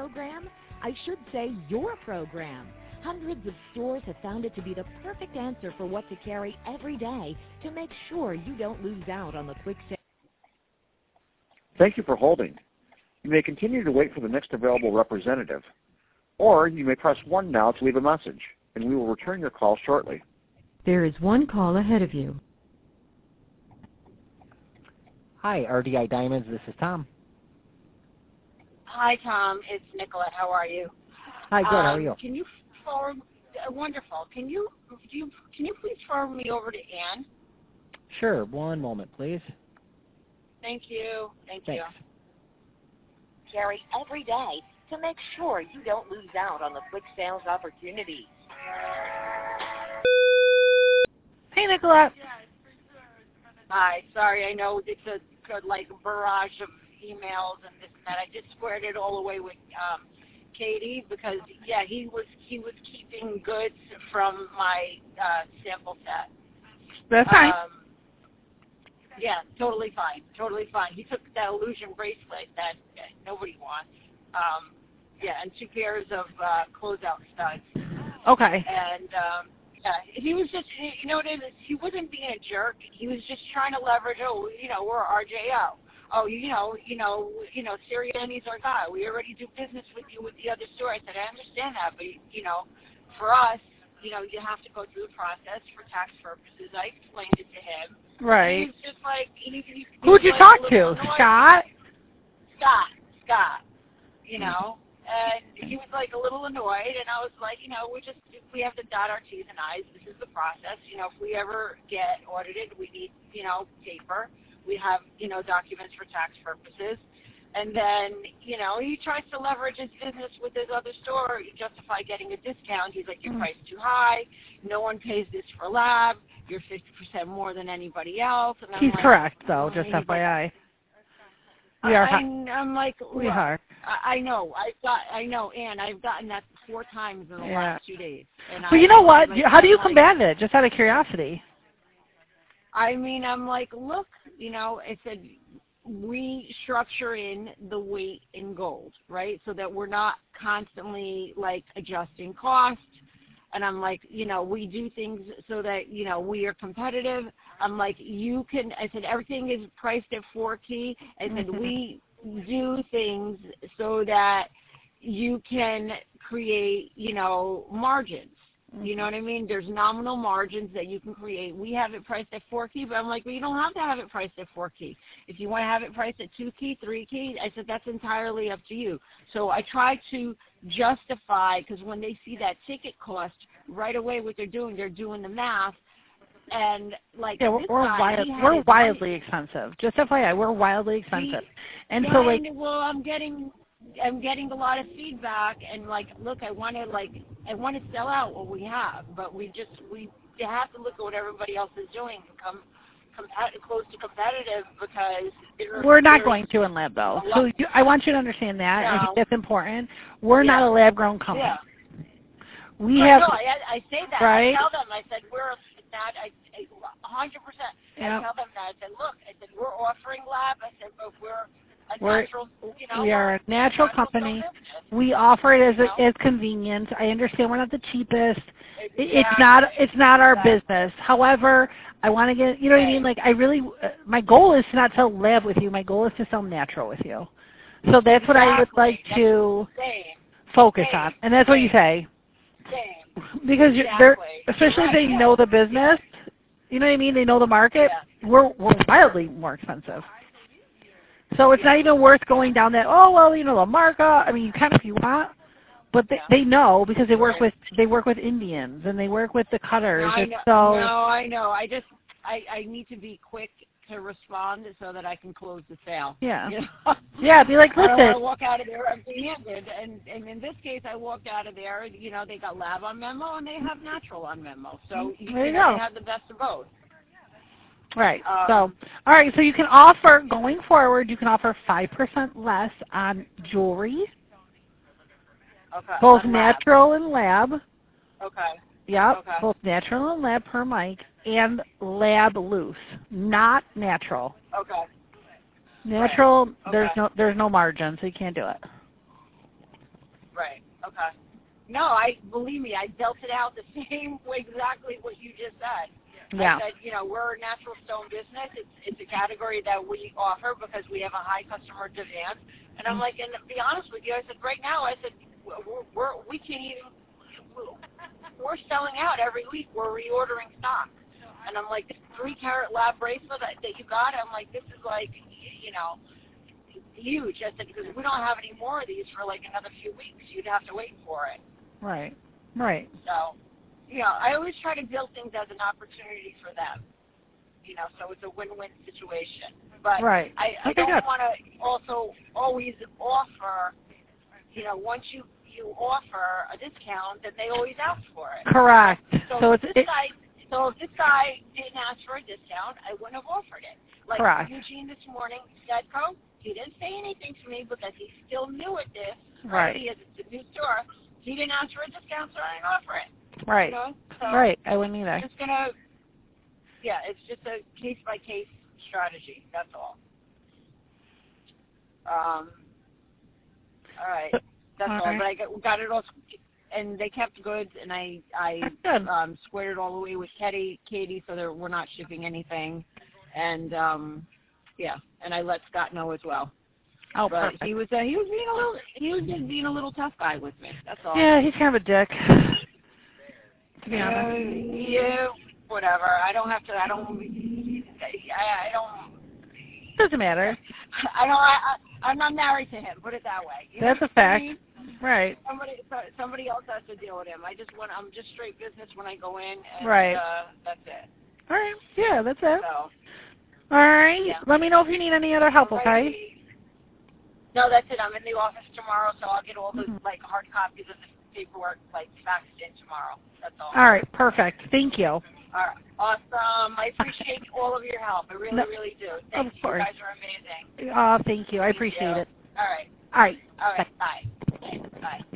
program? I should say your program. Hundreds of stores have found it to be the perfect answer for what to carry every day to make sure you don't lose out on the quick sale. Thank you for holding. You may continue to wait for the next available representative, or you may press 1 now to leave a message, and we will return your call shortly. There is one call ahead of you. Hi, RDI Diamonds. This is Tom. Hi, Tom. It's Nicolette. How are you? Hi, good. How are you? Can you forward? Wonderful. Can you please forward me over to Ann? Sure. One moment, please. Thank you. Thank Thanks. you. Carry every day to make sure you don't lose out on the quick sales opportunities. Hey, Nicolette. Hi. Sorry, I know it's a barrage of emails and this and that. I just squared it all away with Katie because he was keeping goods from my sample set. That's fine. Yeah, totally fine. Totally fine. He took that illusion bracelet that nobody wants. And 2 pairs of closeout studs. Okay. And he was just, you know what it is? He wasn't being a jerk. He was just trying to leverage. We're RJO. Sirianni's our guy. We already do business with you with the other store. I said, I understand that, but for us, you have to go through the process for tax purposes. I explained it to him. Right. He was just like, who'd you talk to? Scott? Scott. And he was like a little annoyed, and I was like, we have to dot our T's and I's. This is the process. If we ever get audited, we need, paper. We have, documents for tax purposes. And then, he tries to leverage his business with his other store, justify getting a discount. He's like, your price is too high. No one pays this for lab. You're 50% more than anybody else. And He's correct, though, just FYI. We are. I'm like, we are. I know, Ann. I've gotten that 4 times in the last 2 days. But you know what? How do you combat it? Just out of curiosity. I'm like, look, I said, we structure in the weight in gold, right? So that we're not constantly like adjusting cost. And I'm like, we do things so that, we are competitive. I'm like, I said, everything is priced at 4 key. I said, we do things so that you can create, margins. You know what I mean? There's nominal margins that you can create. We have it priced at 4 key, but I'm like, well, you don't have to have it priced at 4 key. If you want to have it priced at 2 key, 3 key, I said, that's entirely up to you. So I try to justify, because when they see that ticket cost, right away what they're doing the math. And like, we're wildly expensive. Just FYI, we're wildly expensive. I'm getting a lot of feedback, and like, look, I want to sell out what we have, but we have to look at what everybody else is doing and come close to competitive, because we're not going to in lab though. So I want you to understand that. I think that's important. We're not a lab grown company. Yeah. I say that. Right? I tell them. I said we're not. 100%. I tell them that. I said, look. I said we're offering lab. I said, but we are a natural company. We offer it as convenience. I understand we're not the cheapest. Exactly. It's not our business. However, I want to get, what I mean? Like, my goal is to not sell lab with you. My goal is to sell natural with you. So that's what I would like to focus on. And that's what you say. Because especially if they know the business, you know what I mean? They know the market. We're wildly more expensive. So it's not even worth going down that, the markup. I mean, you can if you want, but they know, because they work with Indians and they work with the cutters. I know. I need to be quick to respond so that I can close the sale. Yeah. Yeah, be like, listen. I don't want to walk out of there empty-handed. And in this case, I walked out of there, they got lab on memo and they have natural on memo. So there you go. They have the best of both. Right. All right. So you can offer, going forward, you can offer 5% less on jewelry. Okay. Both natural and lab. Okay. Yep. Okay. Both natural and lab per mic, and lab loose, not natural. Okay. Natural, right. Okay. there's no margin, so you can't do it. Right. Okay. No, believe me, I dealt it out the same way, exactly what you just said. Yeah. I said, we're a natural stone business. It's a category that we offer because we have a high customer demand. And I'm like, and to be honest with you, I said, right now, I said, we can't even, we're selling out every week. We're reordering stock. And I'm like, this 3-carat lab bracelet that you got, I'm like, this is like, huge. I said, because we don't have any more of these for like another few weeks. You'd have to wait for it. Right. So, I always try to build things as an opportunity for them. So it's a win-win situation. But right. I don't want to also always offer, once you offer a discount, that they always ask for it. Correct. So if this guy didn't ask for a discount, I wouldn't have offered it. Like correct. Eugene this morning, Stedco, he didn't say anything to me because he still new at this. Right. It's a new store. He didn't ask for a discount, so I didn't offer it. Right. So right. I wouldn't either. It's just a case-by-case strategy. That's all. All right. That's all. Right. But I got it all, and they kept goods, and I squared it all away with Katie, so that we're not shipping anything, and and I let Scott know as well. Oh, but perfect. he was just being a little tough guy with me. That's all. Yeah, he's kind of a dick. To be honest. Yeah, whatever. I don't. Doesn't matter. I'm not married to him. Put it that way. That's a fact. Right. Somebody else has to deal with him. I'm just straight business when I go in. And, right. That's it. All right. Yeah, that's it. So. All right. Yeah. Let me know if you need any other help, okay? No, that's it. I'm in the office tomorrow, so I'll get all the hard copies of the paperwork faxed in tomorrow. That's all. All right. Perfect. Thank you. All right. Awesome. I appreciate all of your help. I really, really do. Thank you. Course. You guys are amazing. Thank you. I appreciate it. All right. All right. All right. Bye. Bye.